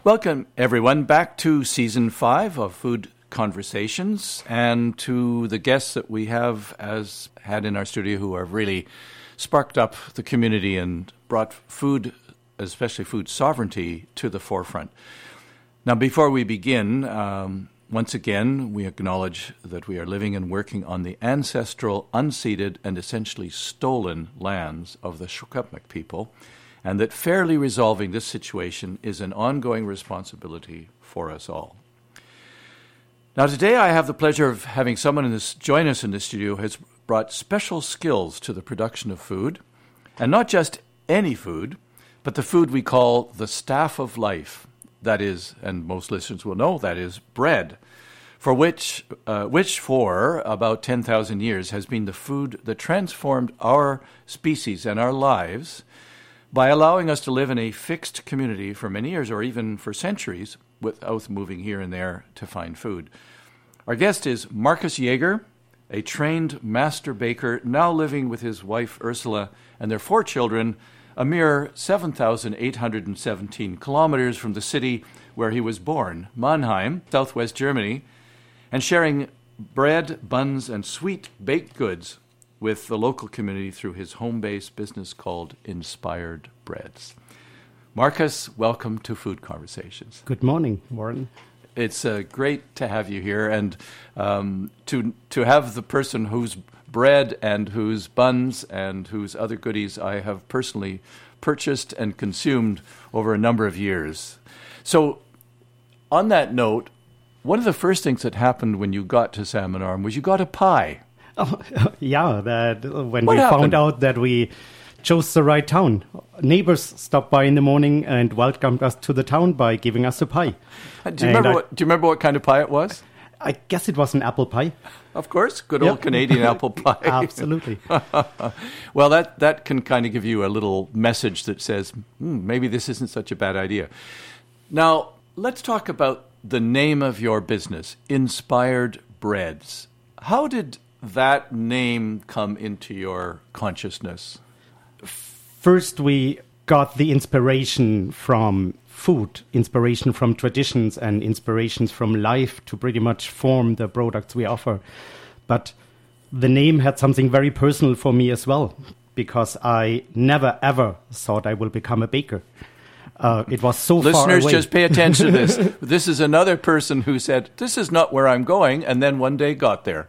Welcome, everyone, back to Season 5 of Food Conversations, and to the guests that we have had in our studio who have really sparked up the community and brought food, especially food sovereignty, to the forefront. Now, before we begin, once again, we acknowledge that we are living and working on the ancestral, unceded, and essentially stolen lands of the Secwepemc people, and that fairly resolving this situation is an ongoing responsibility for us all. Now, today I have the pleasure of having someone join us in the studio who has brought special skills to the production of food, and not just any food, but the food we call the staff of life. That is, and most listeners will know, that is bread, for which for about 10,000 years has been the food that transformed our species and our lives by allowing us to live in a fixed community for many years or even for centuries without moving here and there to find food. Our guest is Marcus Jaeger, a trained master baker now living with his wife Ursula and their 4 children, a mere 7,817 kilometers from the city where he was born, Mannheim, southwest Germany, and sharing bread, buns, and sweet baked goods with the local community through his home-based business called Inspired Breads. Marcus, welcome to Food Conversations. Good morning, Warren. It's great to have you here, and to have the person whose bread and whose buns and whose other goodies I have personally purchased and consumed over a number of years. So, on that note, one of the first things that happened when you got to Salmon Arm was you got a pie. Oh, yeah, when we found out that we chose the right town. Neighbors stopped by in the morning and welcomed us to the town by giving us a pie. Do you remember what kind of pie it was? I guess it was an apple pie. Of course, good old Canadian apple pie. Absolutely. Well, that can kind of give you a little message that says, maybe this isn't such a bad idea. Now, let's talk about the name of your business, Inspired Breads. How did that name come into your consciousness? First, we got the inspiration from food, inspiration from traditions, and inspirations from life to pretty much form the products we offer. But the name had something very personal for me as well, because I never, ever thought I will become a baker. It was so far away. Listeners, just pay attention to this. This is another person who said, this is not where I'm going, and then one day got there.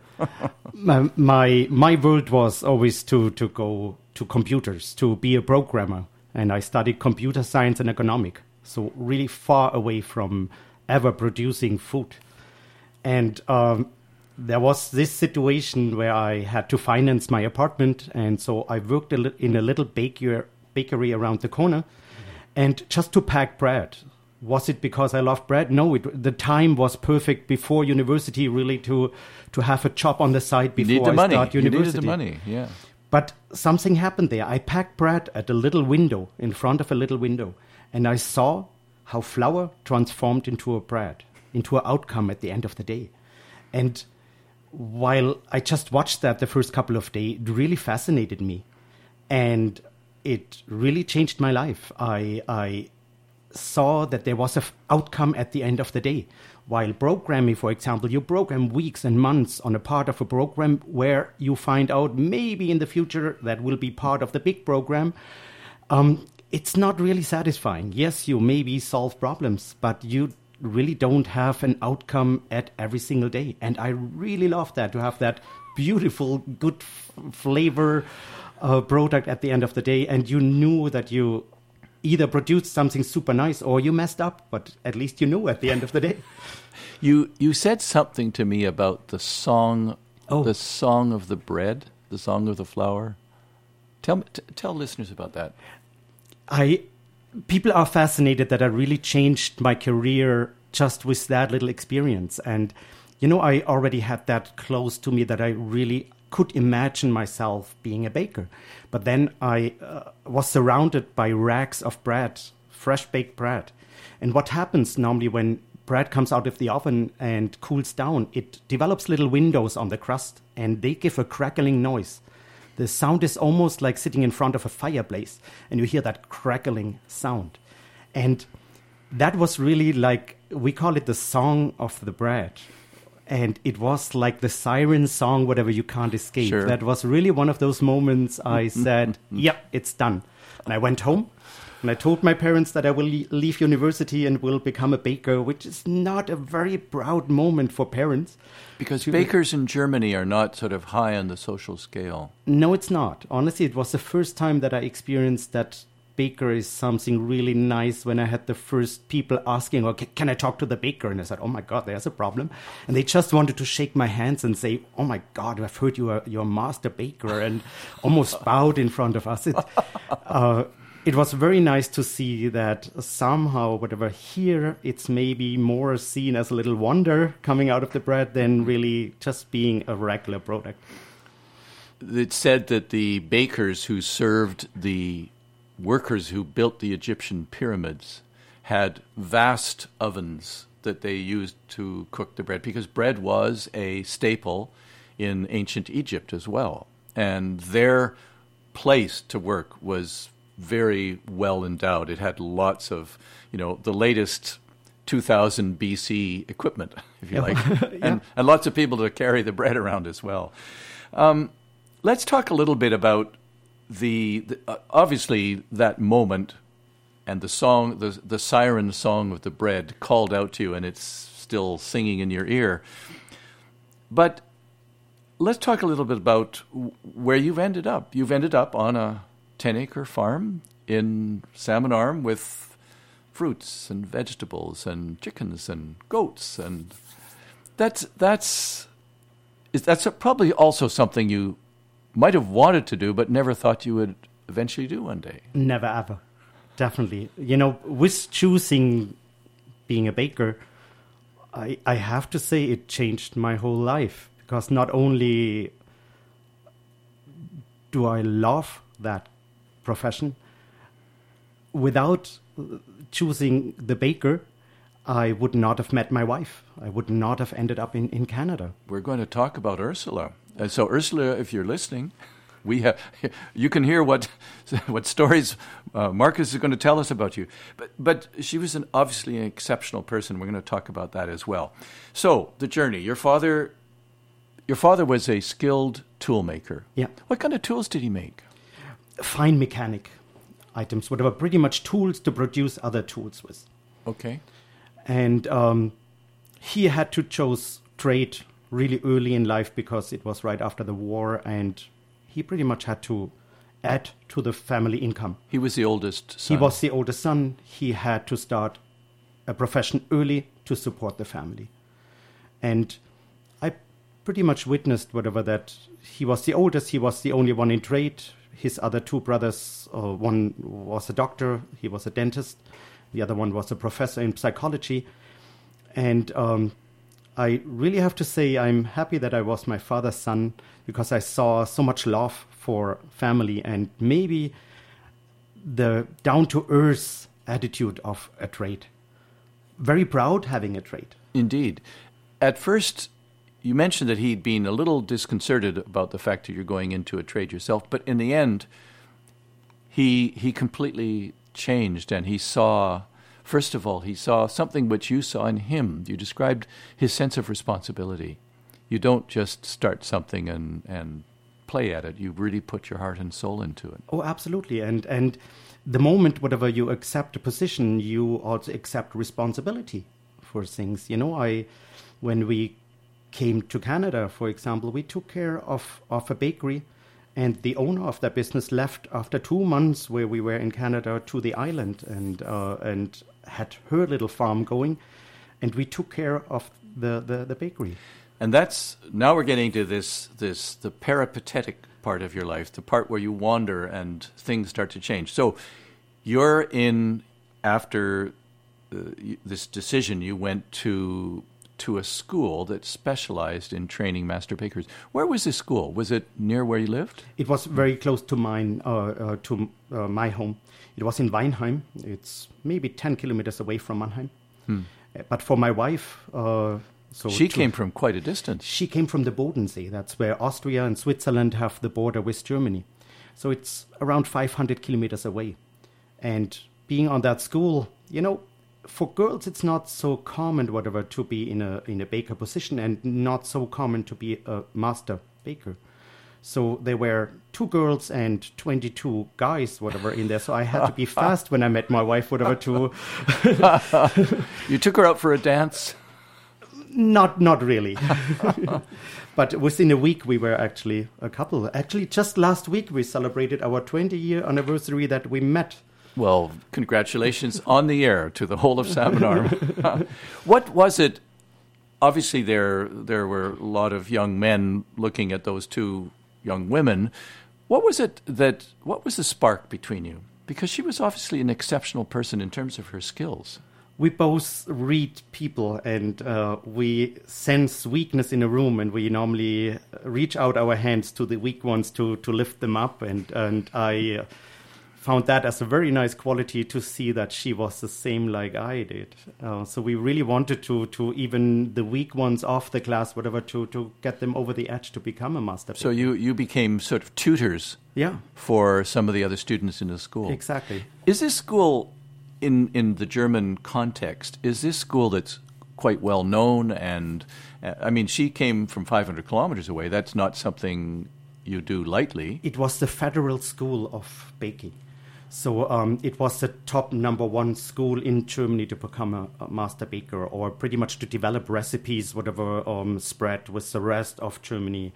My world was always to go to computers, to be a programmer. And I studied computer science and economics. So really far away from ever producing food. And there was this situation where I had to finance my apartment. And so I worked in a little bakery around the corner. And just to pack bread. Was it because I loved bread? No, the time was perfect before university, really, to have a job on the side before I start university. You needed the money, yeah. But something happened there. I packed bread at a little window, in front of a little window, and I saw how flour transformed into a bread, into an outcome at the end of the day. And while I just watched that the first couple of days, it really fascinated me. And it really changed my life. I saw that there was an outcome at the end of the day. While programming, for example, you program weeks and months on a part of a program where you find out maybe in the future that will be part of the big program. It's not really satisfying. Yes, you maybe solve problems, but you really don't have an outcome at every single day. And I really love that, to have that beautiful, good flavor product at the end of the day. And you knew that you either produced something super nice or you messed up, but at least you knew at the end of the day. You said something to me about the song of the bread, the song of the flour. Tell listeners about that. People are fascinated that I really changed my career just with that little experience. And, I already had that close to me that I really could imagine myself being a baker. But then I was surrounded by racks of bread, fresh baked bread. And what happens normally when bread comes out of the oven and cools down, it develops little windows on the crust and they give a crackling noise. The sound is almost like sitting in front of a fireplace and you hear that crackling sound. And that was really like, we call it the song of the bread. And it was like the siren song, whatever, you can't escape. Sure. That was really one of those moments I said, yep, it's done. And I went home and I told my parents that I will leave university and will become a baker, which is not a very proud moment for parents. Because bakers in Germany are not sort of high on the social scale. No, it's not. Honestly, it was the first time that I experienced that baker is something really nice, when I had the first people asking, okay, can I talk to the baker? And I said, oh my God, there's a problem. And they just wanted to shake my hands and say, oh my God, I've heard you're a master baker, and almost bowed in front of us. It was very nice to see that somehow, whatever, here it's maybe more seen as a little wonder coming out of the bread than really just being a regular product. It's said that the bakers who served the workers who built the Egyptian pyramids had vast ovens that they used to cook the bread, because bread was a staple in ancient Egypt as well. And their place to work was very well endowed. It had lots of, the latest 2000 BC equipment, if you like, and lots of people to carry the bread around as well. Let's talk a little bit about the obviously that moment and the song, the siren song of the bread called out to you, and it's still singing in your ear. But let's talk a little bit about where you've ended up. You've ended up on a 10-acre farm in Salmon Arm with fruits and vegetables and chickens and goats, and that's probably also something you might have wanted to do, but never thought you would eventually do one day. Never, ever. Definitely. With choosing being a baker, I have to say it changed my whole life, because not only do I love that profession, without choosing the baker, I would not have met my wife. I would not have ended up in Canada. We're going to talk about Ursula. So Ursula, if you're listening, you can hear what stories Marcus is going to tell us about you. But she was obviously an exceptional person. We're going to talk about that as well. So the journey. Your father was a skilled tool maker. Yeah. What kind of tools did he make? Fine mechanic items, whatever, pretty much tools to produce other tools with. Okay. And he had to choose trade really early in life, because it was right after the war, and he pretty much had to add to the family income. He was the oldest son. He was the oldest son. He had to start a profession early to support the family. And I pretty much witnessed whatever that he was the oldest. He was the only one in trade. His other two brothers, one was a doctor, he was a dentist. The other one was a professor in psychology. And I really have to say I'm happy that I was my father's son, because I saw so much love for family and maybe the down-to-earth attitude of a trade. Very proud having a trade. Indeed. At first, you mentioned that he'd been a little disconcerted about the fact that you're going into a trade yourself, but in the end, he completely changed, and he saw... First of all, he saw something which you saw in him. You described his sense of responsibility. You don't just start something and play at it. You really put your heart and soul into it. Oh, absolutely. And the moment, whatever you accept a position, you also accept responsibility for things. When we came to Canada, for example, we took care of a bakery, and the owner of that business left after 2 months where we were in Canada to the island and had her little farm going, and we took care of the bakery. And now we're getting to the peripatetic part of your life, the part where you wander and things start to change. So you're after this decision, you went to a school that specialized in training master bakers. Where was this school? Was it near where you lived? It was very close to my home. It was in Weinheim. It's maybe 10 kilometers away from Mannheim. But for my wife... she came from quite a distance. She came from the Bodensee. That's where Austria and Switzerland have the border with Germany. So it's around 500 kilometers away. And being on that school, for girls, it's not so common, whatever, to be in a baker position, and not so common to be a master baker. So there were 2 girls and 22 guys, whatever, in there. So I had to be fast when I met my wife, whatever, to... You took her out for a dance? Not really. But within a week, we were actually a couple. Actually, just last week, we celebrated our 20-year anniversary that we met. Well, congratulations on the air to the whole of Salmon Arm. What was it? Obviously, there were a lot of young men looking at those 2 young women. What was the spark between you? Because she was obviously an exceptional person in terms of her skills. We both read people, and we sense weakness in a room, and we normally reach out our hands to the weak ones to lift them up. And I found that as a very nice quality, to see that she was the same like I did. So we really wanted to even the weak ones off the class, whatever, to get them over the edge to become a master. So you became sort of tutors, yeah, for some of the other students in the school. Exactly. Is this school, in the German context, is this school that's quite well known? And I mean, she came from 500 kilometers away. That's not something you do lightly. It was the Federal School of Baking. So it was the top #1 school in Germany to become a master baker, or pretty much to develop recipes, whatever, spread with the rest of Germany.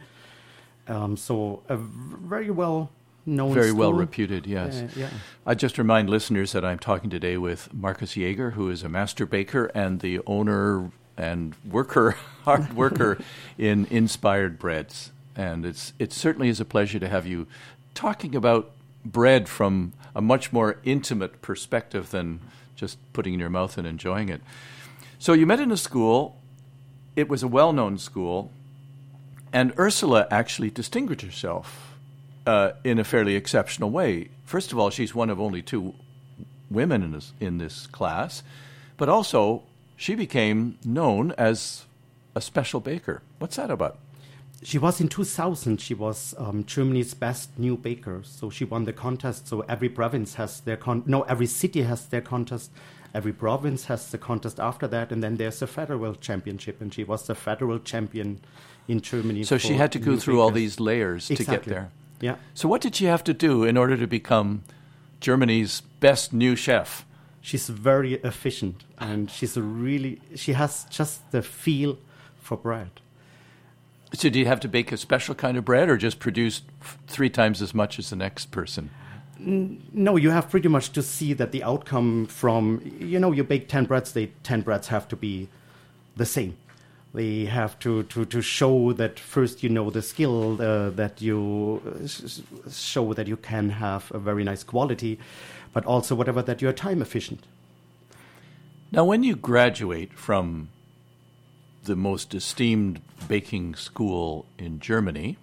So a very well known Very school. well reputed, yes. Yeah. I just remind listeners that I'm talking today with Marcus Jaeger, who is a master baker and the owner and hard worker in Inspired Breads. And it certainly is a pleasure to have you talking about bread from a much more intimate perspective than just putting it in your mouth and enjoying it. So you met in a school. It was a well-known school. And Ursula actually distinguished herself in a fairly exceptional way. First of all, she's one of only 2 women in this class. But also, she became known as a special baker. What's that about? She was in 2000. She was Germany's best new baker. So she won the contest. So every province has their every city has their contest. Every province has the contest after that, and then there's the federal championship. And she was the federal champion in Germany. So she had to go through all these layers to get there. Yeah. So what did she have to do in order to become Germany's best new chef? She's very efficient, and she has just the feel for bread. So do you have to bake a special kind of bread, or just produce 3 times as much as the next person? No, you have pretty much to see that the outcome from, you bake 10 breads, 10 breads have to be the same. They have to show that first the skill, that you show that you can have a very nice quality, but also whatever that you're time efficient. Now, when you graduate from the most esteemed baking school in Germany,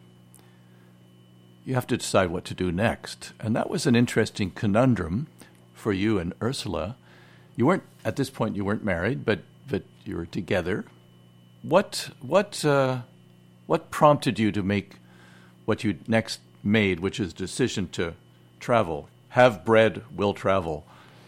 you have to decide what to do next. And that was an interesting conundrum for you and Ursula. At this point, you weren't married, but you were together. What prompted you to make what you next made, which is a decision to travel? Have bread, will travel.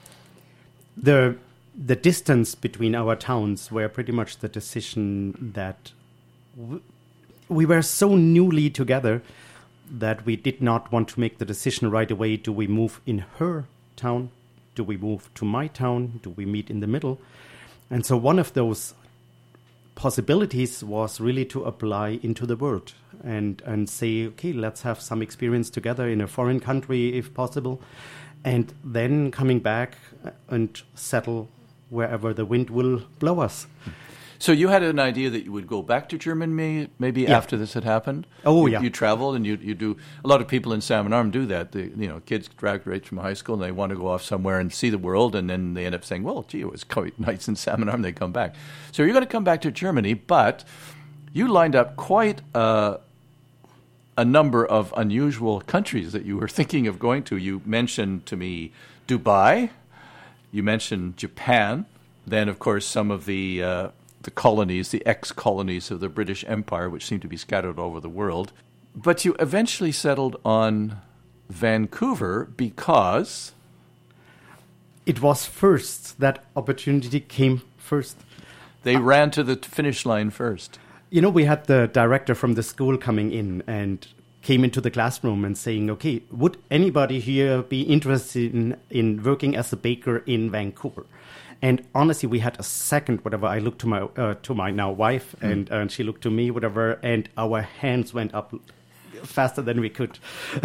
The distance between our towns were pretty much the decision that we were so newly together that we did not want to make the decision right away. Do we move in her town? Do we move to my town? Do we meet in the middle? And so one of those possibilities was really to apply into the world and say, okay, let's have some experience together in a foreign country if possible, and then coming back and settle wherever the wind will blow us. So you had an idea that you would go back to Germany maybe after this had happened? Oh, You traveled and you do. A lot of people in Salmon Arm do that. Kids graduate from high school and they want to go off somewhere and see the world, and then they end up saying, well, gee, it was quite nice in Salmon Arm. They come back. So you're going to come back to Germany, but you lined up quite a number of unusual countries that you were thinking of going to. You mentioned to me Dubai. You mentioned Japan. Then, of course, some of the colonies, the ex-colonies of the British Empire, which seem to be scattered over the world. But you eventually settled on Vancouver because... it was first. That opportunity came first. They ran to the finish line first. You know, we had the director from the school coming in and came into the classroom and saying, okay, would anybody here be interested in working as a baker in Vancouver? And honestly, we had a second, whatever. I looked to my now wife, and she looked to me, whatever, and our hands went up faster than we could.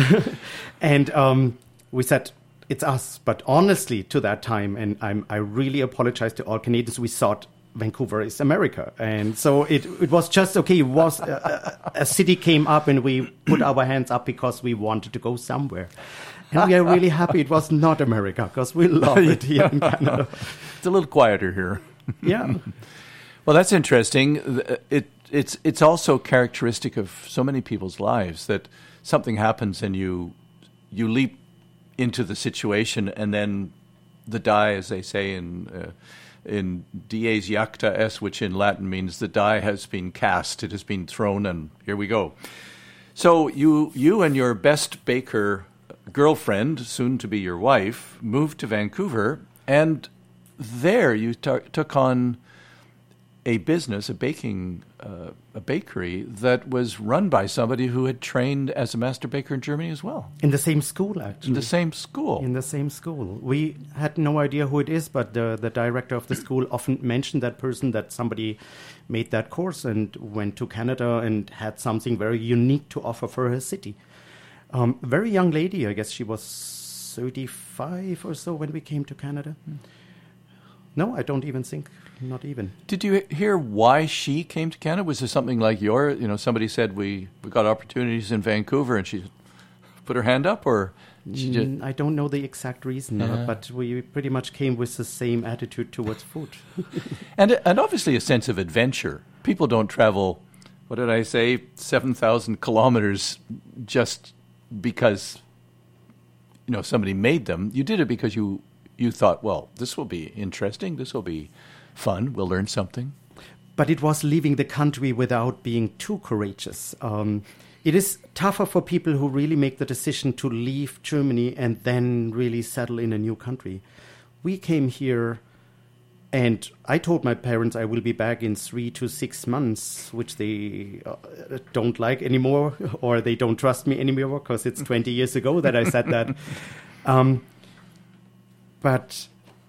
And we said, it's us. But honestly, to that time, and I really apologize to all Canadians, we thought Vancouver is America. And so it was just, okay, it was a city came up and we put our hands up because we wanted to go somewhere. And we are really happy it was not America because we love it here in Canada. It's a little quieter here. Yeah. Well, that's interesting. It's also characteristic of so many people's lives that something happens and you leap into the situation, and then the die, as they say in dies jacta est, which in Latin means the die has been cast, it has been thrown, and here we go. So you and your best baker girlfriend, soon to be your wife, moved to Vancouver, and there you took on a business, a bakery that was run by somebody who had trained as a master baker in Germany as well. In the same school, actually. In the same school. In the same school. We had no idea who it is, but the director of the school often mentioned that person, that somebody made that course and went to Canada and had something very unique to offer for her city. Very young lady, I guess she was 35 or so when we came to Canada. No, I don't even think, not even. Did you hear why she came to Canada? Was there something like somebody said we got opportunities in Vancouver and she put her hand up, or? I don't know the exact reason, but we pretty much came with the same attitude towards food. and obviously a sense of adventure. People don't travel, 7,000 kilometers just because, somebody made them. You did it because you thought, well, this will be interesting, this will be fun, we'll learn something. But it was leaving the country without being too courageous. It is tougher for people who really make the decision to leave Germany and then really settle in a new country. We came here and I told my parents I will be back in 3 to 6 months, which they don't like anymore, or they don't trust me anymore because it's 20 years ago that I said that. But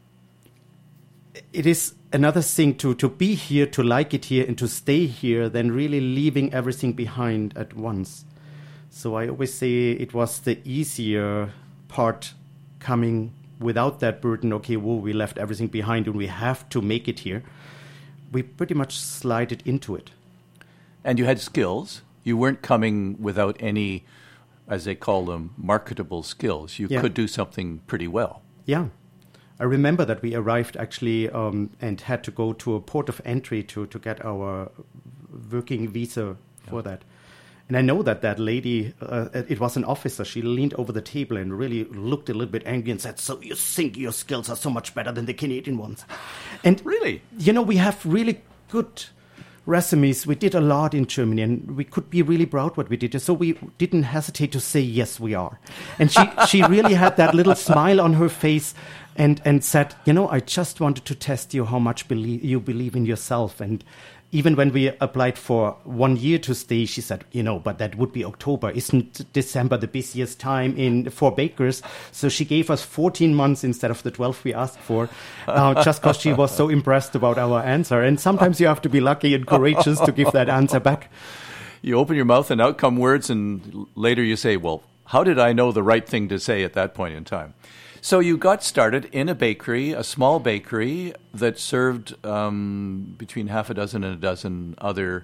it is another thing to be here, to like it here, and to stay here than really leaving everything behind at once. So I always say it was the easier part coming without that burden. Okay, we left everything behind and we have to make it here. We pretty much slided into it. And you had skills. You weren't coming without any, as they call them, marketable skills. You could do something pretty well. Yeah. I remember that we arrived actually and had to go to a port of entry to get our working visa for that. And I know that lady, it was an officer, she leaned over the table and really looked a little bit angry and said, so you think your skills are so much better than the Canadian ones? And really? We have really good resumes. We did a lot in Germany and we could be really proud what we did. So we didn't hesitate to say, yes, we are. And she really had that little smile on her face and said, I just wanted to test you how much you believe in yourself. And even when we applied for 1 year to stay, she said, but that would be October. Isn't December the busiest time for bakers? So she gave us 14 months instead of the 12 we asked for, just because she was so impressed about our answer. And sometimes you have to be lucky and courageous to give that answer back. You open your mouth and out come words, and later you say, well, how did I know the right thing to say at that point in time? So you got started in a bakery, a small bakery that served between half a dozen and a dozen other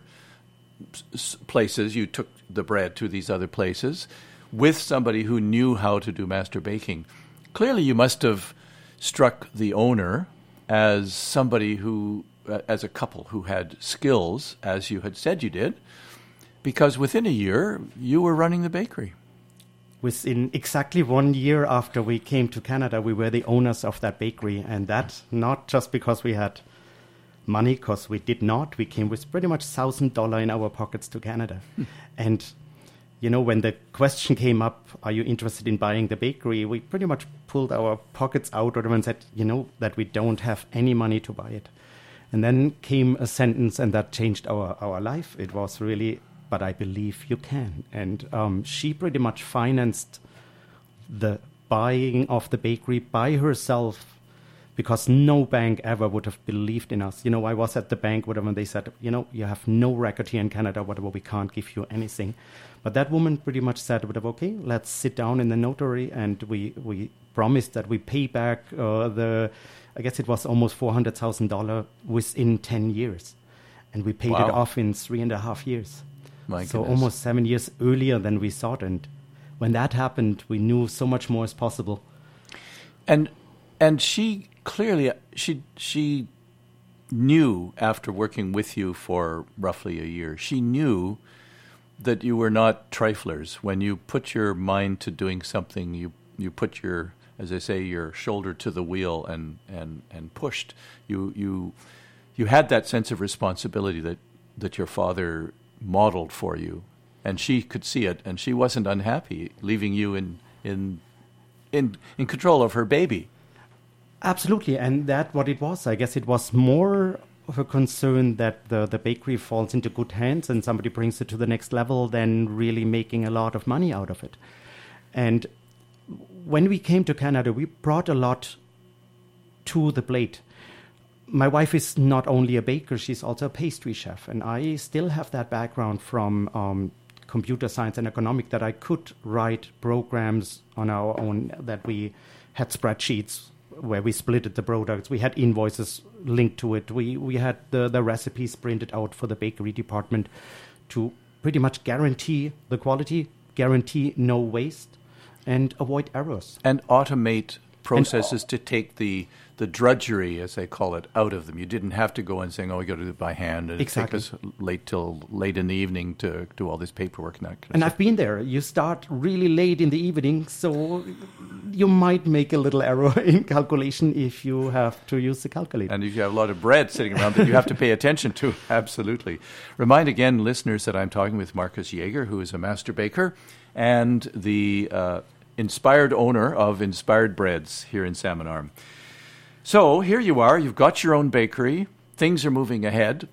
places. You took the bread to these other places with somebody who knew how to do master baking. Clearly you must have struck the owner as somebody who, as a couple who had skills, as you had said you did, because within a year you were running the bakery. Within exactly 1 year after we came to Canada, we were the owners of that bakery. And that not just because we had money, because we did not. We came with pretty much $1,000 in our pockets to Canada. And when the question came up, are you interested in buying the bakery? We pretty much pulled our pockets out and said, that we don't have any money to buy it. And then came a sentence, and that changed our life. It was really, but I believe you can. And she pretty much financed the buying of the bakery by herself, because no bank ever would have believed in us. I was at the bank, whatever, and they said, you have no record here in Canada, whatever, we can't give you anything. But that woman pretty much said, whatever, okay, let's sit down in the notary, and we promised that we pay back I guess it was almost $400,000 within 10 years. And we paid it off in 3.5 years. My so goodness. Almost 7 years earlier than we thought. And when that happened, we knew so much more is possible. And she clearly, she knew, after working with you for roughly a year, she knew that you were not triflers. When you put your mind to doing something, you put your, as I say, your shoulder to the wheel and pushed. You had that sense of responsibility that your father modeled for you, and she could see it, and she wasn't unhappy leaving you in control of her baby. Absolutely, and that what it was. I guess it was more of a concern that the bakery falls into good hands and somebody brings it to the next level than really making a lot of money out of it. And when we came to Canada, we brought a lot to the plate. My wife is not only a baker, she's also a pastry chef, and I still have that background from computer science and economics, that I could write programs on our own, that we had spreadsheets where we splitted the products. We had invoices linked to it. We had the recipes printed out for the bakery department to pretty much guarantee the quality, guarantee no waste, and avoid errors. And automate processes to take the drudgery, as they call it, out of them. You didn't have to go and saying, we got to do it by hand, and Exactly. it take us till late in the evening to do all this paperwork. And I've been there. You start really late in the evening, so you might make a little error in calculation if you have to use the calculator. And if you have a lot of bread sitting around that you have to pay attention to, absolutely. Remind again, listeners, that I'm talking with Marcus Jaeger, who is a master baker and the inspired owner of Inspired Breads here in Salmon Arm. So here you are, you've got your own bakery, things are moving ahead.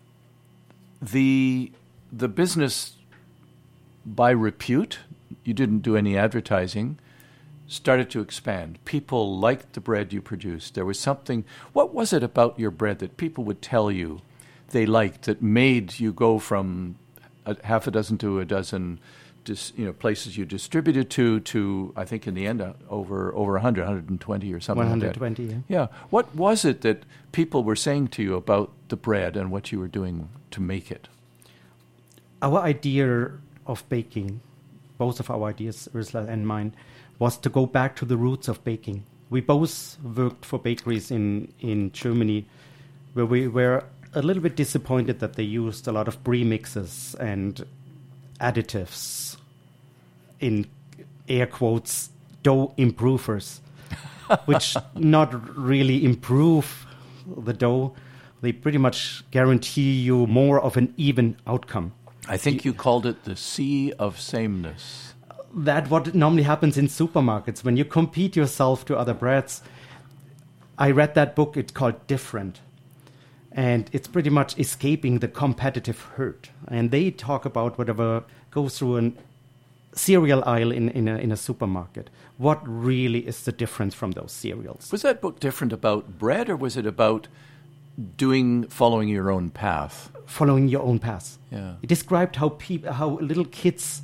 The business, by repute, you didn't do any advertising, started to expand. People liked the bread you produced. There was something, what was it about your bread that people would tell you they liked that made you go from half a dozen to a dozen places you distributed to I think in the end over 100, 120 or something 120, like that. Yeah. What was it that people were saying to you about the bread and what you were doing to make it? Our idea of baking, both of our ideas, Ursula and mine, was to go back to the roots of baking. We both worked for bakeries in Germany, where we were a little bit disappointed that they used a lot of premixes and additives, in air quotes, dough improvers, which not really improve the dough. They pretty much guarantee you more of an even outcome. I think you called it the sea of sameness. That what normally happens in supermarkets when you compete yourself to other breads. I read that book, it's called Different. And it's pretty much escaping the competitive herd. And they talk about whatever goes through a cereal aisle in a supermarket. What really is the difference from those cereals? Was that book different about bread, or was it about following your own path? Following your own path. Yeah. It described how little kids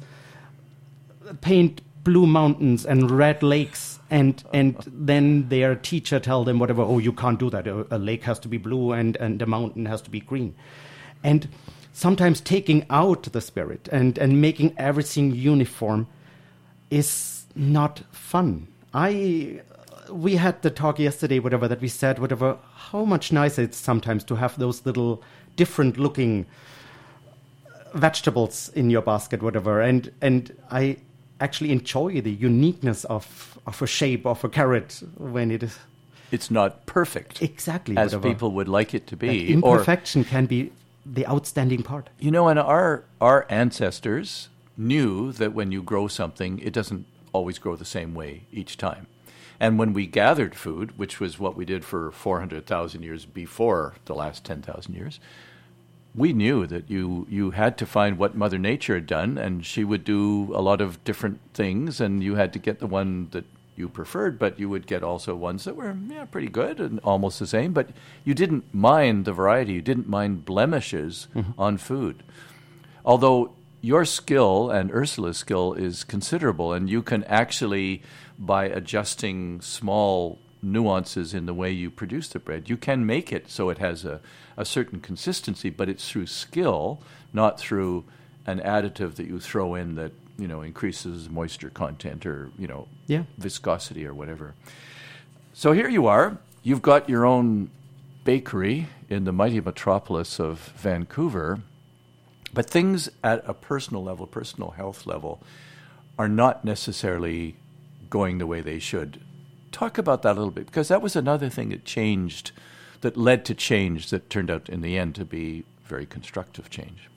paint blue mountains and red lakes, and then their teacher tell them whatever, you can't do that. A lake has to be blue and a mountain has to be green. And sometimes taking out the spirit and making everything uniform is not fun. We had the talk yesterday, that we said, how much nicer it's sometimes to have those little different looking vegetables in your basket, and I actually enjoy the uniqueness of a shape of a carrot when it is. It's not perfect. Exactly. As people would like it to be. Imperfection can be the outstanding part. And our ancestors knew that when you grow something, it doesn't always grow the same way each time. And when we gathered food, which was what we did for 400,000 years before the last 10,000 years, we knew that you had to find what Mother Nature had done, and she would do a lot of different things, and you had to get the one that you preferred, but you would get also ones that were pretty good and almost the same, but you didn't mind the variety. You didn't mind blemishes on food. Although your skill and Ursula's skill is considerable, and you can actually, by adjusting small nuances in the way you produce the bread, you can make it so it has a certain consistency, but it's through skill, not through an additive that you throw in that, increases moisture content or, viscosity or whatever. So here you are. You've got your own bakery in the mighty metropolis of Vancouver, but things at a personal level, personal health level, are not necessarily going the way they should. Talk about that a little bit, because that was another thing that changed, that led to change that turned out in the end to be very constructive change.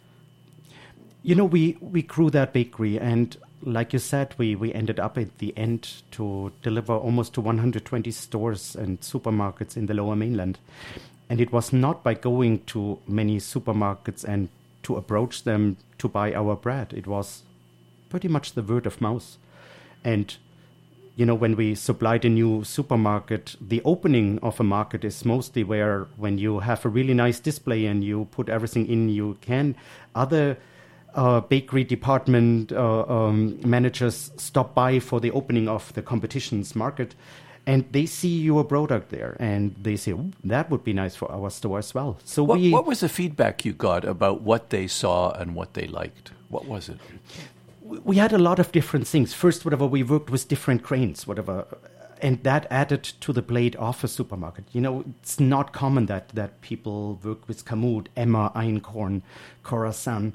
We grew that bakery, and like you said, we ended up at the end to deliver almost to 120 stores and supermarkets in the Lower Mainland. And it was not by going to many supermarkets and to approach them to buy our bread. It was pretty much the word of mouth. And when we supplied a new supermarket, the opening of a market is mostly where when you have a really nice display and you put everything in you can. Other bakery department managers stop by for the opening of the competition's market, and they see your product there, and they say, that would be nice for our store as well. So what was the feedback you got about what they saw and what they liked? What was it? We had a lot of different things. First, we worked with different grains, and that added to the plate of a supermarket. It's not common that people work with kamut, emmer, einkorn, khorasan,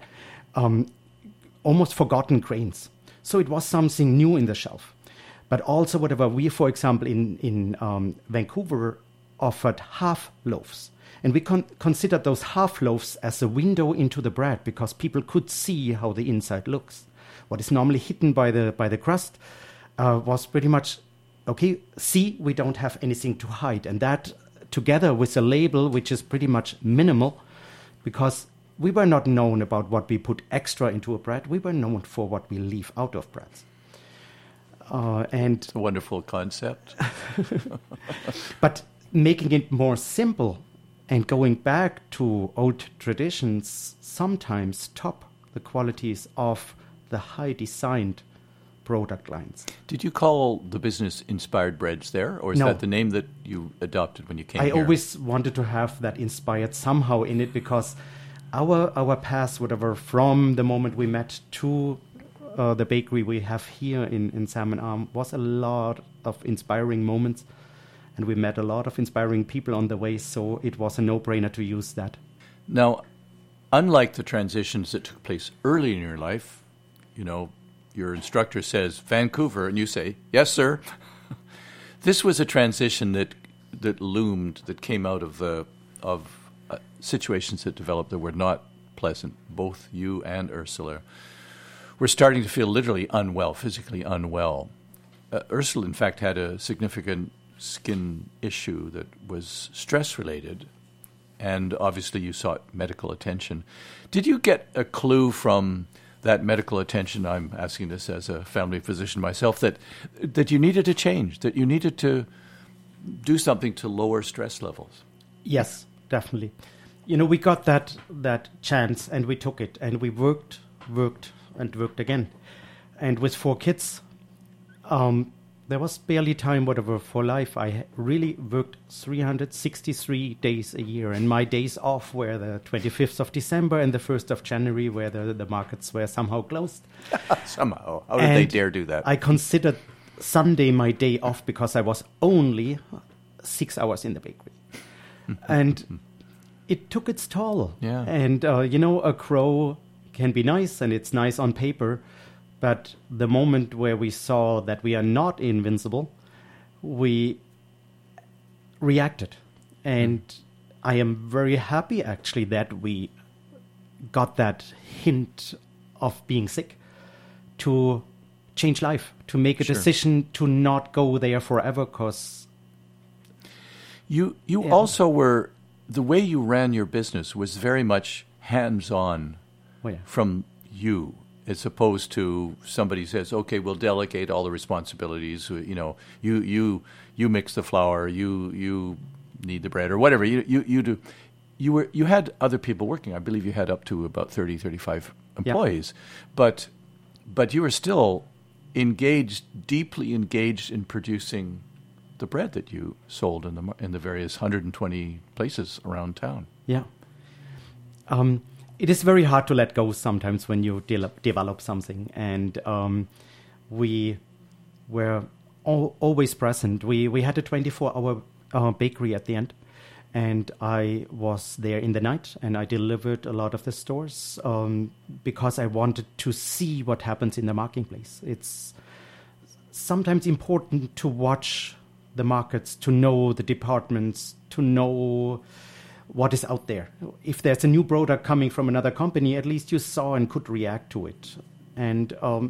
almost forgotten grains. So it was something new in the shelf. But also we, for example, in Vancouver, offered half loaves. And we considered those half loaves as a window into the bread, because people could see how the inside looks. What is normally hidden by the crust was pretty much, okay, see, we don't have anything to hide. And that, together with a label which is pretty much minimal, because we were not known about what we put extra into a bread. We were known for what we leave out of breads. And it's a wonderful concept. But making it more simple and going back to old traditions sometimes top the qualities of the high designed product lines. Did you call the business Inspired Breads there, or is that the name that you adopted when you came here? I always wanted to have that inspired somehow in it, because our path, from the moment we met to the bakery we have here in Salmon Arm, was a lot of inspiring moments, and we met a lot of inspiring people on the way, so it was a no-brainer to use that. Now, unlike the transitions that took place early in your life, your instructor says, Vancouver, and you say, yes, sir. This was a transition that loomed, that came out of situations that developed that were not pleasant. Both you and Ursula were starting to feel literally unwell, physically unwell. Ursula, in fact, had a significant skin issue that was stress-related, and obviously you sought medical attention. Did you get a clue from that medical attention, I'm asking this as a family physician myself, that you needed to change, that you needed to do something to lower stress levels? Yes, definitely. We got that chance, and we took it, and we worked and worked again. And with 4 kids, there was barely time for life. I really worked 363 days a year, and my days off were the 25th of December and the 1st of January, where the markets were somehow closed. Somehow. How did they dare do that? I considered Sunday my day off because I was only 6 hours in the bakery. And it took its toll. Yeah. And, a crow can be nice, and it's nice on paper. But the moment where we saw that we are not invincible, we reacted. And I am very happy, actually, that we got that hint of being sick. to change life, to make a decision to not go there forever, because... You also were, the way you ran your business was very much hands-on from you, as opposed to somebody says, okay, we'll delegate all the responsibilities, you mix the flour, you knead the bread, or whatever you do. You had other people working. I believe you had up to about 30, 35 employees, but you were still deeply engaged in producing the bread that you sold in the various 120 places around town. Yeah. It is very hard to let go sometimes when you develop something, and we were always present. We had a 24-hour bakery at the end, and I was there in the night, and I delivered a lot of the stores because I wanted to see what happens in the marketplace. It's sometimes important to watch the markets, to know the departments, to know what is out there. If there's a new product coming from another company, at least you saw and could react to it. And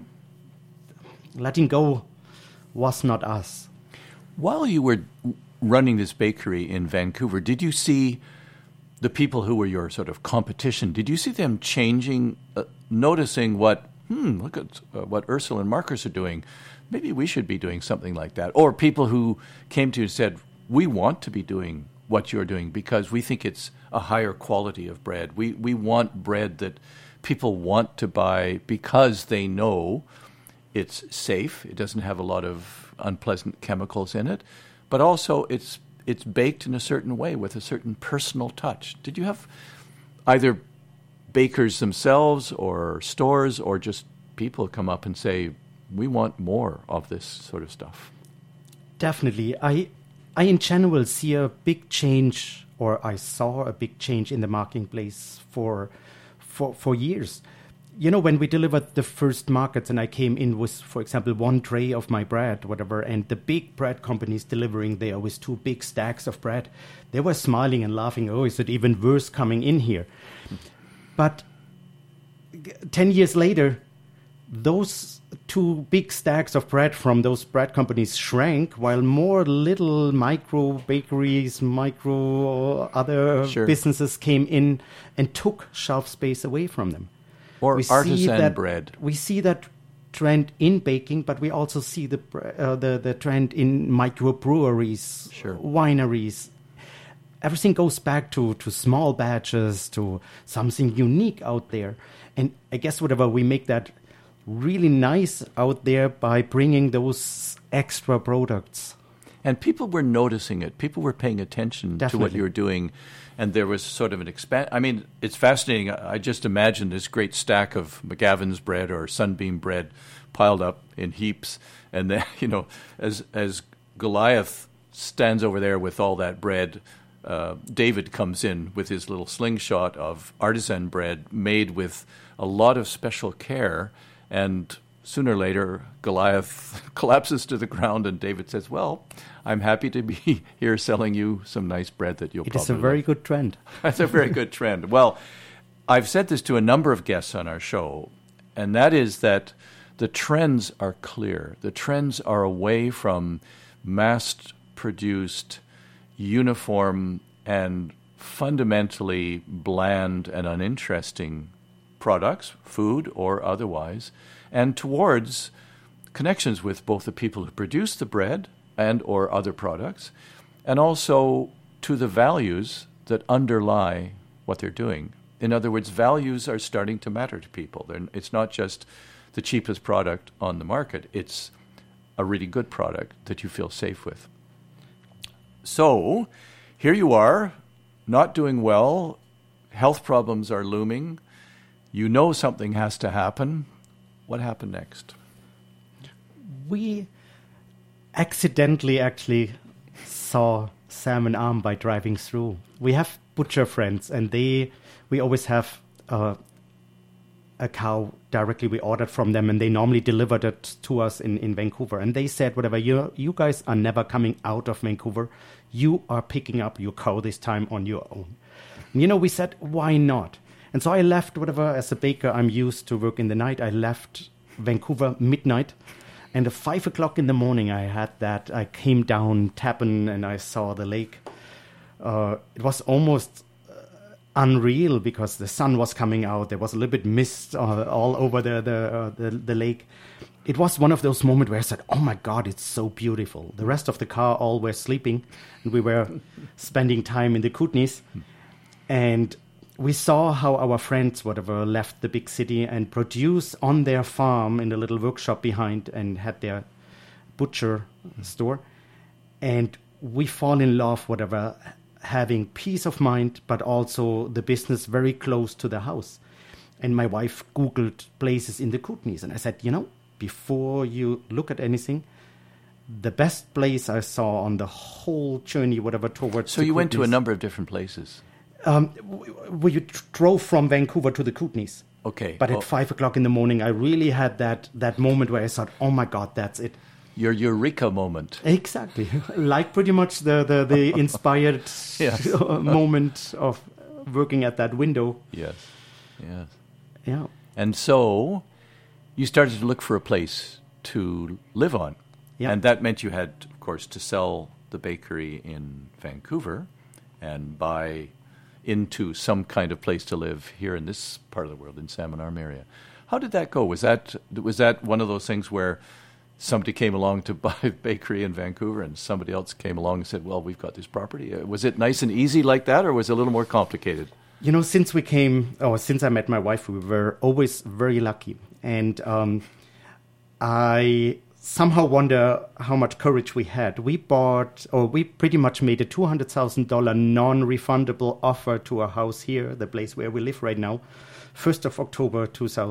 letting go was not us. While you were running this bakery in Vancouver, did you see the people who were your sort of competition? Did you see them changing, noticing look at what Ursula and Marcus are doing? Maybe we should be doing something like that. Or people who came to you and said, we want to be doing what you're doing because we think it's a higher quality of bread. We want bread that people want to buy because they know it's safe. It doesn't have a lot of unpleasant chemicals in it. But also it's baked in a certain way with a certain personal touch. Did you have either bakers themselves or stores or just people come up and say, we want more of this sort of stuff? Definitely. I in general see a big change, or I saw a big change in the marketplace for years. You know, when we delivered the first markets and I came in with, for example, one tray of my bread, whatever, and the big bread companies delivering there with 2 big stacks of bread, they were smiling and laughing, oh, is it even worse coming in here? But 10 years later, those 2 big stacks of bread from those bread companies shrank, while more little micro bakeries, other businesses came in and took shelf space away from them. Or artisan bread. We see that trend in baking, but we also see the trend in microbreweries, wineries. Everything goes back to small batches, to something unique out there. And I guess we make that really nice out there by bringing those extra products. And people were noticing it. People were paying attention to what you were doing. And there was sort of an I mean, it's fascinating. I just imagine this great stack of McGavin's bread or Sunbeam bread piled up in heaps. And then, as Goliath stands over there with all that bread, David comes in with his little slingshot of artisan bread made with a lot of special care. And sooner or later, Goliath collapses to the ground, and David says, well, I'm happy to be here selling you some nice bread that you'll probably It is a very good trend. It's a very good trend. Well, I've said this to a number of guests on our show, and that is that the trends are clear. The trends are away from mass-produced, uniform, and fundamentally bland and uninteresting products, food or otherwise, and towards connections with both the people who produce the bread and or other products, and also to the values that underlie what they're doing. In other words, values are starting to matter to people. It's not just the cheapest product on the market. It's a really good product that you feel safe with. So here you are, not doing well. Health problems are looming. You know something has to happen. What happened next? We accidentally actually saw Salmon Arm by driving through. We have butcher friends, and we always have a cow directly we ordered from them, and they normally delivered it to us in Vancouver. And they said, you guys are never coming out of Vancouver. You are picking up your cow this time on your own. And, we said, why not? And so I left, as a baker, I'm used to work in the night. I left Vancouver midnight. And at 5 o'clock in the morning, I came down Tappan and I saw the lake. It was almost unreal because the sun was coming out. There was a little bit mist all over the lake. It was one of those moments where I said, oh my God, it's so beautiful. The rest of the car all were sleeping and we were spending time in the Kootenays. And we saw how our friends, whatever, left the big city and produced on their farm in the little workshop behind and had their butcher store. And we fall in love, whatever, having peace of mind, but also the business very close to the house. And my wife Googled places in the Kootenays. And I said, before you look at anything, the best place I saw on the whole journey, whatever, towards So you went to a number of different places? We drove from Vancouver to the Kootenays. Okay. But at 5 o'clock in the morning, I really had that moment where I thought, oh my God, that's it. Your eureka moment. Exactly. Like pretty much the inspired moment of working at that window. Yes. Yeah. And so you started to look for a place to live on. Yeah. And that meant you had, of course, to sell the bakery in Vancouver and buy into some kind of place to live here in this part of the world, in Salmon Arm area. How did that go? Was that one of those things where somebody came along to buy a bakery in Vancouver and somebody else came along and said, well, we've got this property? Was it nice and easy like that, or was it a little more complicated? Since I met my wife, we were always very lucky. And I somehow wonder how much courage we had. We pretty much made a $200,000 non-refundable offer to a house here, the place where we live right now, 1st of October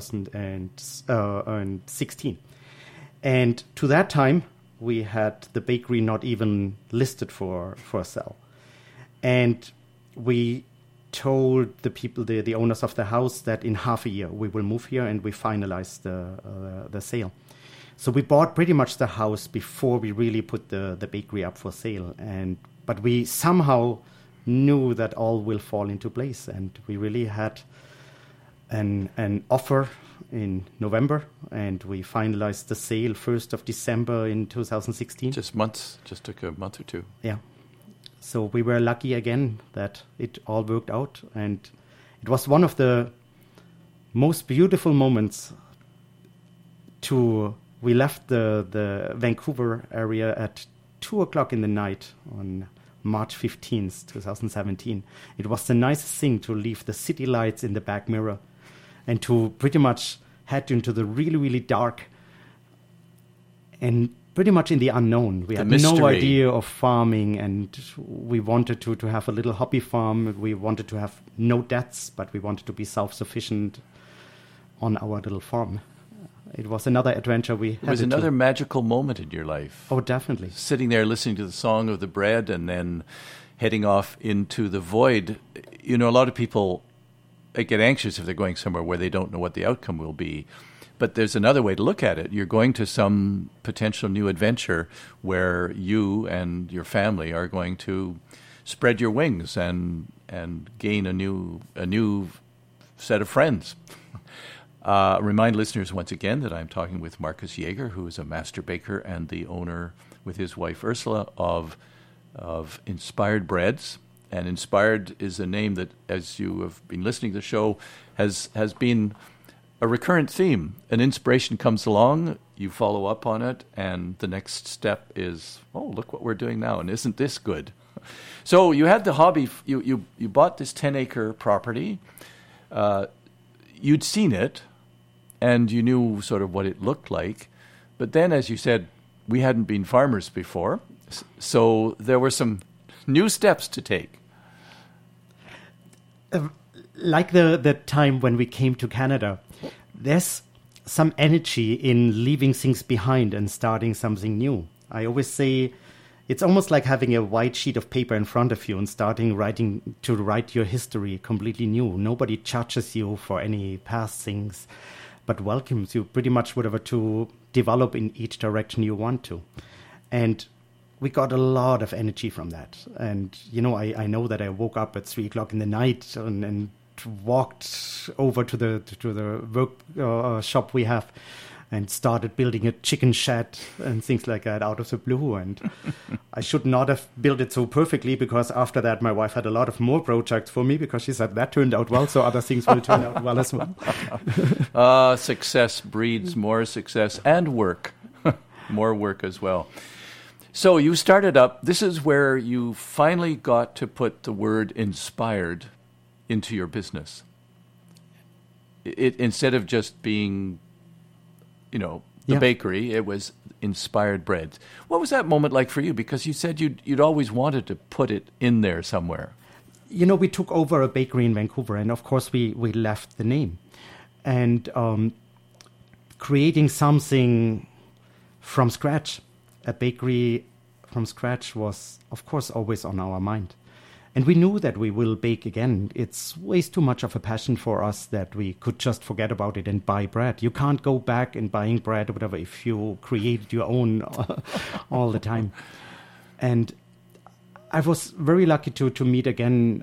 2016. And to that time, we had the bakery not even listed for sale. And we told the people, the owners of the house, that in half a year we will move here, and we finalized the sale. So we bought pretty much the house before we really put the bakery up for sale. But we somehow knew that all will fall into place, and we really had an offer in November, and we finalized the sale 1st of December in 2016. Just took a month or two. Yeah. So we were lucky again that it all worked out, and it was one of the most beautiful moments. We left the Vancouver area at 2 o'clock in the night on March 15th, 2017. It was the nicest thing to leave the city lights in the back mirror and to pretty much head into the really, really dark and pretty much in the unknown. We had no idea of farming, and we wanted to have a little hobby farm. We wanted to have no debts, but we wanted to be self-sufficient on our little farm. It was another adventure we had. It was another magical moment in your life. Oh, definitely. Sitting there listening to the song of the bread and then heading off into the void. A lot of people get anxious if they're going somewhere where they don't know what the outcome will be. But there's another way to look at it. You're going to some potential new adventure where you and your family are going to spread your wings and gain a new set of friends. Remind listeners once again that I'm talking with Marcus Jaeger, who is a master baker and the owner, with his wife Ursula, of Inspired Breads. And Inspired is a name that, as you have been listening to the show, has been a recurrent theme. An inspiration comes along, you follow up on it, and the next step is, oh, look what we're doing now, and isn't this good? So you had the hobby, you bought this 10-acre property, you'd seen it, and you knew sort of what it looked like. But then, as you said, we hadn't been farmers before, so there were some new steps to take. Like the time when we came to Canada, there's some energy in leaving things behind and starting something new. I always say it's almost like having a white sheet of paper in front of you and starting to write your history completely new. Nobody judges you for any past things, but welcomes you pretty much whatever to develop in each direction you want to. And we got a lot of energy from that. And, I know that I woke up at 3 o'clock in the night and walked over to the work shop we have and started building a chicken shed and things like that out of the blue. And I should not have built it so perfectly, because after that my wife had a lot of more projects for me, because she said that turned out well, so other things will turn out well as well. Success breeds more success and work, more work as well. So you started up. This is where you finally got to put the word inspired into your business. It instead of just being, the bakery, it was inspired breads. What was that moment like for you? Because you said you'd always wanted to put it in there somewhere. We took over a bakery in Vancouver, and of course we left the name. And creating something from scratch, a bakery from scratch, was, of course, always on our mind. And we knew that we will bake again. It's way too much of a passion for us that we could just forget about it and buy bread. You can't go back and buying bread or whatever if you create your own all the time. And I was very lucky to meet again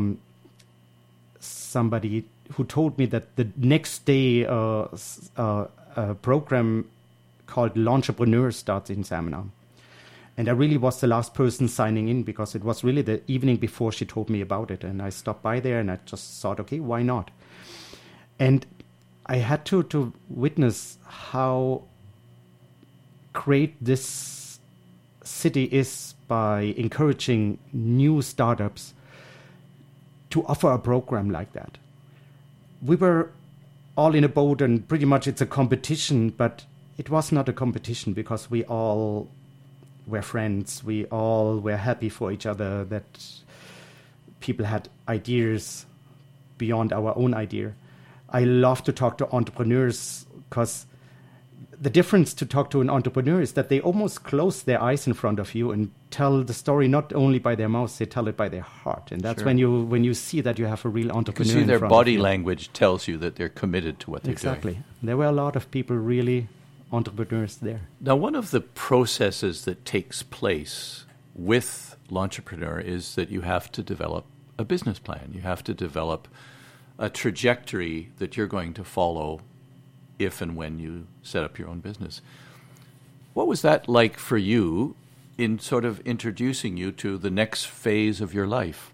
somebody who told me that the next day a program called L'Entrepreneur starts in Salmon Arm. And I really was the last person signing in, because it was really the evening before she told me about it. And I stopped by there and I just thought, okay, why not? And I had to witness how great this city is by encouraging new startups to offer a program like that. We were all in a boat, and pretty much it's a competition, but it was not a competition, because we all were friends. We all were happy for each other, that people had ideas beyond our own idea. I love to talk to entrepreneurs, because the difference to talk to an entrepreneur is that they almost close their eyes in front of you and tell the story not only by their mouth, they tell it by their heart. And that's when you see that you have a real entrepreneur. You see their body language tells you that they're committed to what they're doing. Exactly. There were a lot of people really entrepreneurs there. Now, one of the processes that takes place with L'Entrepreneur is that you have to develop a business plan. You have to develop a trajectory that you're going to follow if and when you set up your own business. What was that like for you in sort of introducing you to the next phase of your life?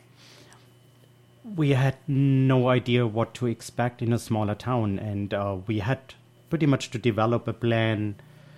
We had no idea what to expect in a smaller town, and we had pretty much to develop a plan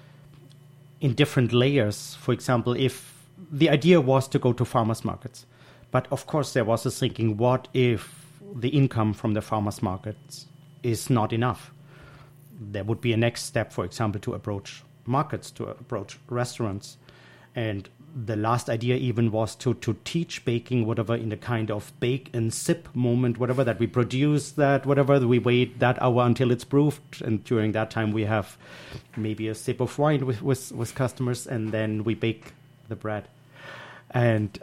in different layers. For example, if the idea was to go to farmers markets, but of course there was a thinking, what if the income from the farmers markets is not enough? There would be a next step, for example, to approach markets, to approach restaurants. And the last idea even was to teach baking, whatever, in the kind of bake and sip moment, whatever, that we produce that, whatever, we wait that hour until it's proofed. And during that time, we have maybe a sip of wine with customers, and then we bake the bread. And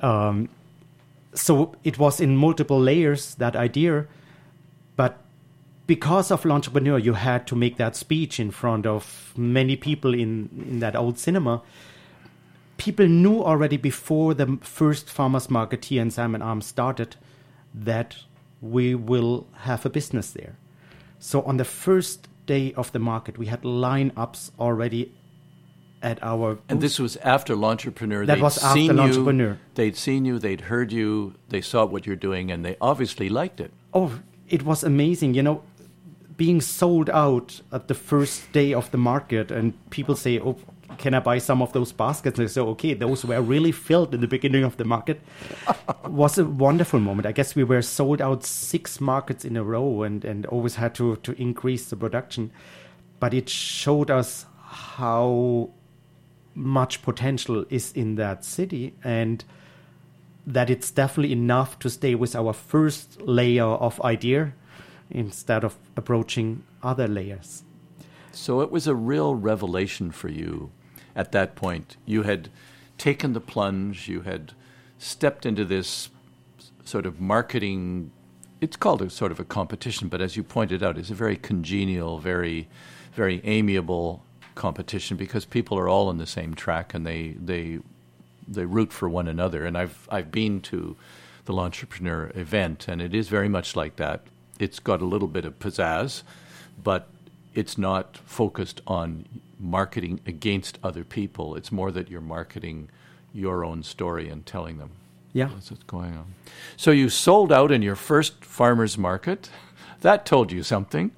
so it was in multiple layers, that idea. But because of L'Entrepreneur, you had to make that speech in front of many people in that old cinema. People knew already before the first farmers market here in Salmon Arm started that we will have a business there. So on the first day of the market, we had lineups already at our booth. And this was after L'Entrepreneur. That was after L'Entrepreneur. They'd seen you, they'd heard you, they saw what you're doing, and they obviously liked it. Oh, it was amazing. Being sold out at the first day of the market, and people say, oh, can I buy some of those baskets? And I said, okay, those were really filled in the beginning of the market. Was a wonderful moment. I guess we were sold out 6 markets in a row, and always had to increase the production. But it showed us how much potential is in that city, and that it's definitely enough to stay with our first layer of idea instead of approaching other layers. So it was a real revelation for you at that point. You had taken the plunge, you had stepped into this sort of marketing, it's called a sort of a competition, but as you pointed out, it's a very congenial, very, very amiable competition, because people are all on the same track and they root for one another. And I've been to the L'Entrepreneur event, and it is very much like that. It's got a little bit of pizzazz, but it's not focused on marketing against other people. It's more that you're marketing your own story and telling them. Yeah. That's what's going on. So you sold out in your first farmer's market. That told you something.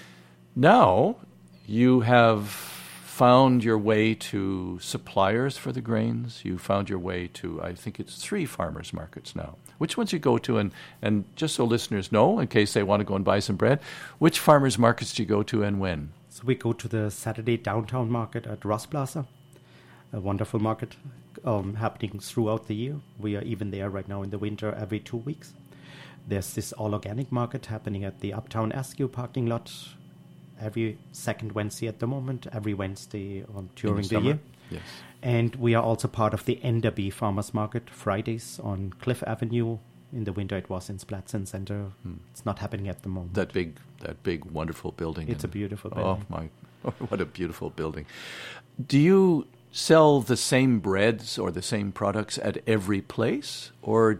Now you have found your way to suppliers for the grains. You found your way to, I think it's 3 farmers markets now. Which ones you go to? And just so listeners know, in case they want to go and buy some bread, which farmers markets do you go to and when? So we go to the Saturday downtown market at Ross Plaza, a wonderful market happening throughout the year. We are even there right now in the winter every 2 weeks. There's this all-organic market happening at the Uptown Askew parking lot every second Wednesday at the moment, every Wednesday during the year. Yes. And we are also part of the Enderby Farmers Market Fridays on Cliff Avenue. In the winter, it was in Splatson Center. It's not happening at the moment. That big, wonderful building. It's a beautiful building. What a beautiful building. Do you sell the same breads or the same products at every place, or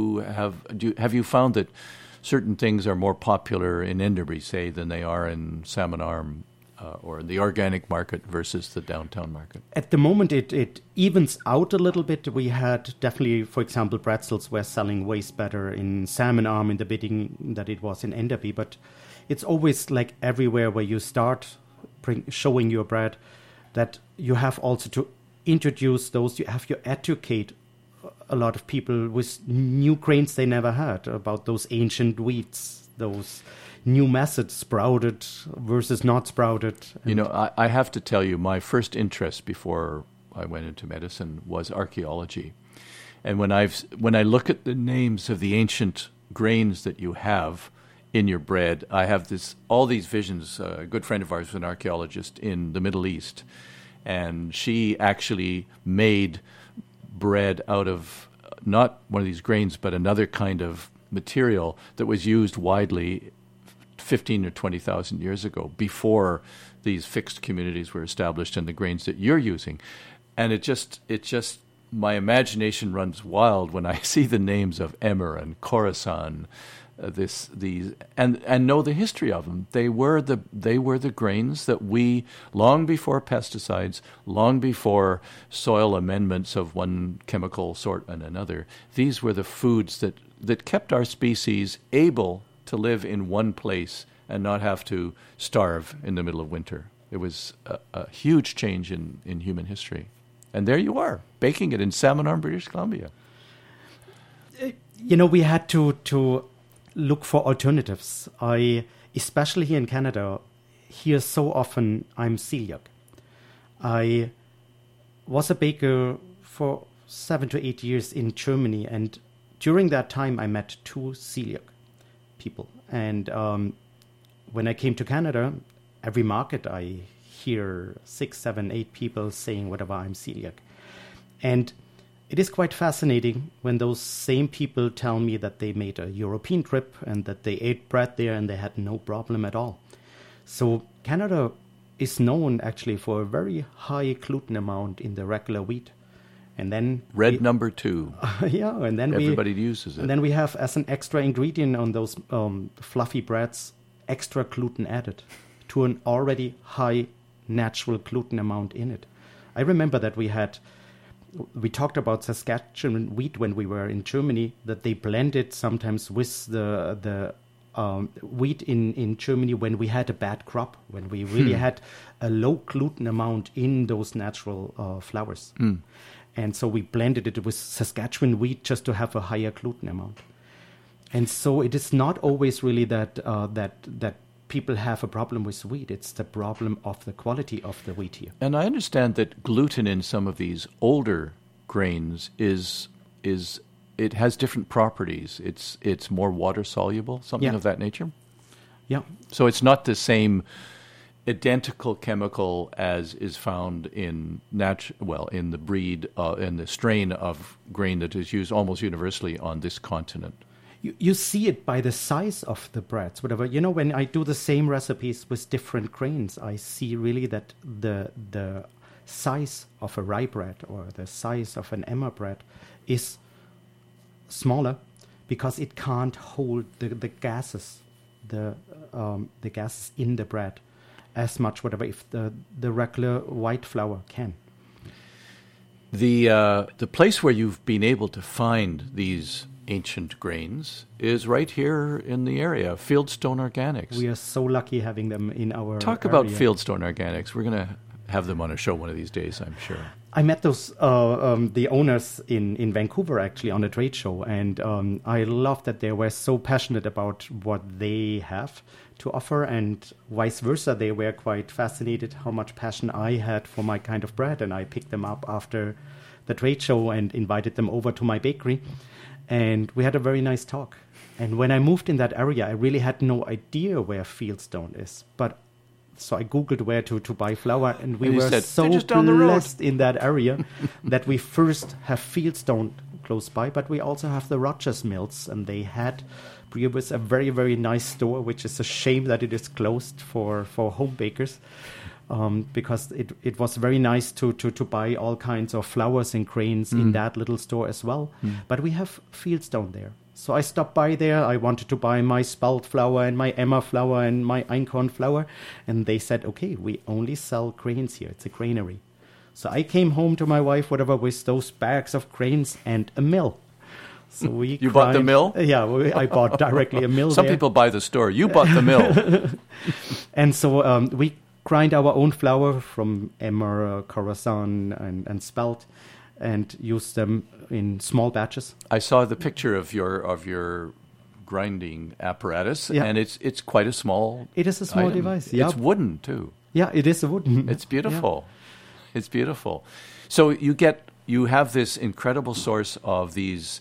have you found that certain things are more popular in Enderby, say, than they are in Salmon Arm or in the organic market versus the downtown market? At the moment, it evens out a little bit. We had definitely, for example, pretzels were selling way better in Salmon Arm in the bidding that it was in Enderby, but it's always like everywhere where you start showing your bread, that you have also to introduce those, you have to educate a lot of people with new grains they never had about those ancient wheats, those new methods, sprouted versus not sprouted. I have to tell you, my first interest before I went into medicine was archaeology. And when I look at the names of the ancient grains that you have in your bread, I have all these visions. A good friend of ours was an archaeologist in the Middle East, and she actually made bread out of not one of these grains, but another kind of material that was used widely 15 or 20,000 years ago, before these fixed communities were established and the grains that you're using. And it just my imagination runs wild when I see the names of Emmer and Khorasan, and know the history of them. They were the grains that we, long before pesticides, long before soil amendments of one chemical sort and another, these were the foods that kept our species able to live in one place and not have to starve in the middle of winter. It was a huge change in human history. And there you are, baking it in Salmon Arm, British Columbia. We had to look for alternatives. Especially here in Canada, hear so often I'm celiac. I was a baker for 7 to 8 years in Germany, and during that time I met 2 celiac people. And when I came to Canada, every market I hear 6, 7, 8 people saying whatever, I'm celiac. And it is quite fascinating when those same people tell me that they made a European trip and that they ate bread there and they had no problem at all. So Canada is known actually for a very high gluten amount in the regular wheat. And then number 2. Yeah, and then everybody uses it. And then we have, as an extra ingredient on those fluffy breads, extra gluten added to an already high natural gluten amount in it. I remember that we talked about Saskatchewan wheat when we were in Germany, that they blended sometimes with the wheat in Germany when we had a bad crop, when we really had a low gluten amount in those natural flours. And so we blended it with Saskatchewan wheat just to have a higher gluten amount. And so it is not always really that people have a problem with wheat. It's the problem of the quality of the wheat here. And I understand that gluten in some of these older grains it has different properties. It's more water soluble, something of that nature. Yeah. So it's not the same identical chemical as is found in the breed in the strain of grain that is used almost universally on this continent. You see it by the size of the breads, whatever. When I do the same recipes with different grains, I see really that the size of a rye bread or the size of an Emmer bread is smaller because it can't hold the gases, the gases in the bread. as much whatever if the regular white flour can. The place where you've been able to find these ancient grains is right here in the area, Fieldstone Organics. We are so lucky having them in our Talk area. about Fieldstone Organics. We're going to have them on a show one of these days, I'm sure. I met those the owners in Vancouver actually on a trade show, and I love that they were so passionate about what they have to offer, and vice versa. They were quite fascinated how much passion I had for my kind of bread, and I picked them up after the trade show and invited them over to my bakery, and we had a very nice talk. And when I moved in that area, I really had no idea where Fieldstone is, but so I Googled where to buy flour, and we were so just down the road. blessed in that area that we first have Fieldstone close by, but we also have the Rogers Mills, and they had Brewers a very, very nice store, which is a shame that it is closed for home bakers, because it was very nice to buy all kinds of flours and grains in that little store as well. But we have Fieldstone there. So I stopped by there. I wanted to buy my spelt flour and my Emma flour and my einkorn flour. And they said, okay, we only sell grains here. It's a granary. So I came home to my wife, whatever, with those bags of grains and a mill. So we You bought the mill? Yeah, I bought directly a mill Some there. people buy the store. You bought the mill. And so we grind our own flour from Emmer, Corazon, and spelt, and use them in small batches. I saw the picture of your grinding apparatus, Yeah. and it's quite a small. It is a small item. device. Yeah. It's wooden too. Yeah, it is a wooden. It's beautiful. Yeah. It's beautiful. So you have this incredible source of this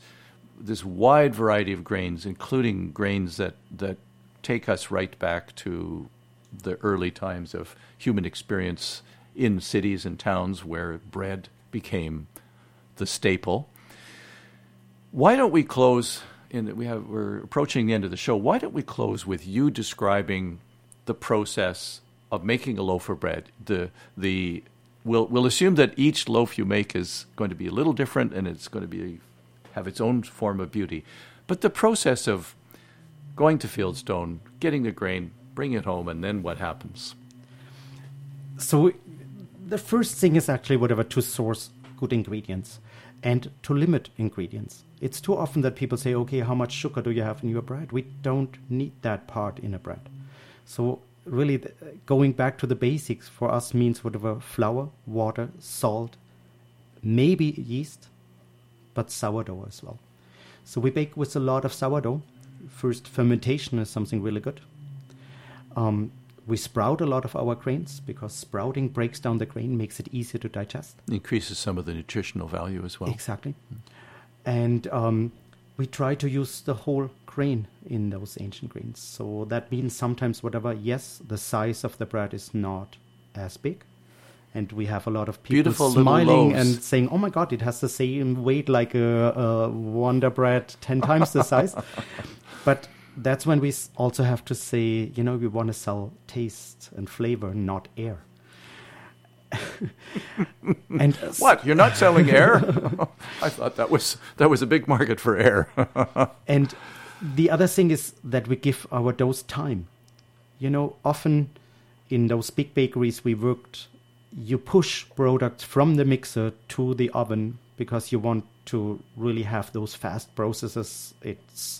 wide variety of grains, including grains that take us right back to the early times of human experience in cities and towns where bread became the staple. Why don't we close? We're approaching the end of the show. Why don't we close with you describing the process of making a loaf of bread? We'll assume that each loaf you make is going to be a little different, and it's going to have its own form of beauty. But the process of going to Fieldstone, getting the grain, bringing it home, and then what happens? So the first thing is actually to source good ingredients and to limit ingredients. It's too often that people say, okay, how much sugar do you have in your bread? We don't need that part in a bread. So really going back to the basics for us means flour, water, salt, maybe yeast, but sourdough as well. So we bake with a lot of sourdough. First, fermentation is something really good. We sprout a lot of our grains because sprouting breaks down the grain, makes it easier to digest. Increases some of the nutritional value as well. Exactly. And we try to use the whole grain in those ancient grains. So that means sometimes yes, the size of the bread is not as big. And we have a lot of people Beautiful smiling and saying, oh my God, it has the same weight like a Wonder Bread 10 times the size. But that's when we also have to say, we want to sell taste and flavor, not air. And what? You're not selling air? I thought that was a big market for air. And the other thing is that we give our doughs time. Often in those big bakeries you push products from the mixer to the oven because you want to really have those fast processes. It's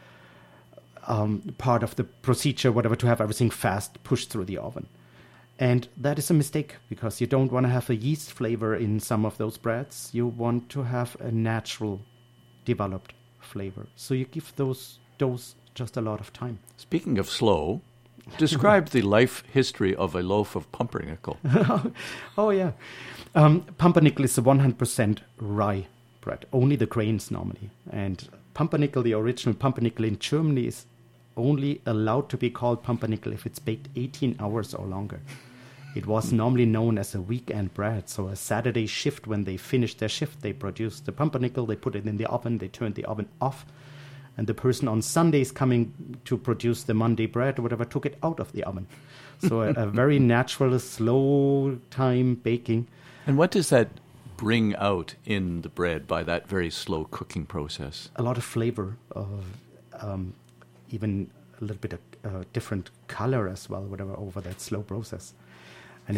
part of the procedure, to have everything fast pushed through the oven. And that is a mistake because you don't want to have a yeast flavor in some of those breads. You want to have a natural developed flavor. So you give those doughs just a lot of time. Speaking of slow, describe the life history of a loaf of pumpernickel. Oh, yeah. Pumpernickel is a 100% rye bread, only the grains normally. And pumpernickel, the original pumpernickel in Germany, is only allowed to be called pumpernickel if it's baked 18 hours or longer. It was normally known as a weekend bread. So a Saturday shift, when they finished their shift, they produced the pumpernickel, they put it in the oven, they turned the oven off. And the person on Sundays coming to produce the Monday bread or whatever took it out of the oven. So a very natural, slow time baking. And what does that bring out in the bread by that very slow cooking process? A lot of flavor, even a little bit of different color as well, whatever, over that slow process. And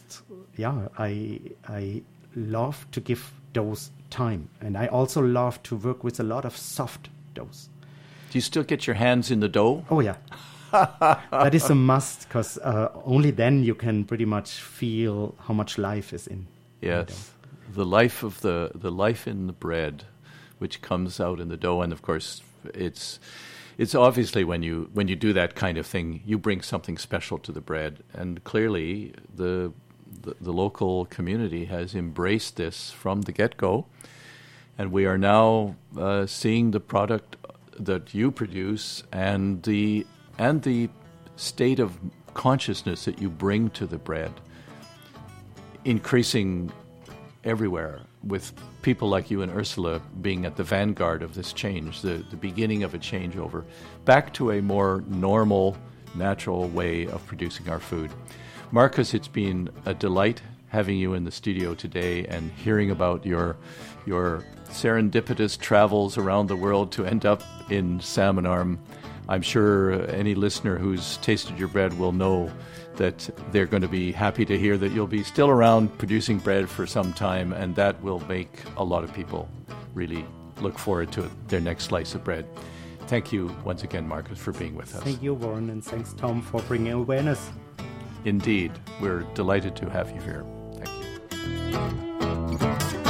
I love to give doughs time. And I also love to work with a lot of soft doughs. Do you still get your hands in the dough? Oh, yeah. That is a must, because only then you can pretty much feel how much life is in the dough. The life in the bread, which comes out in the dough. And of course, it's obviously when you do that kind of thing, you bring something special to the bread. And clearly, the local community has embraced this from the get-go, and we are now seeing the product that you produce and the state of consciousness that you bring to the bread increasing everywhere, with people like you and Ursula being at the vanguard of this change, the beginning of a changeover back to a more normal, natural way of producing our food. Marcus, it's been a delight having you in the studio today and hearing about your serendipitous travels around the world to end up in Salmon Arm. I'm sure any listener who's tasted your bread will know that they're going to be happy to hear that you'll be still around producing bread for some time, and that will make a lot of people really look forward to their next slice of bread. Thank you once again, Marcus, for being with us. Thank you, Warren, and thanks, Tom, for bringing awareness. Indeed. We're delighted to have you here. Thank you.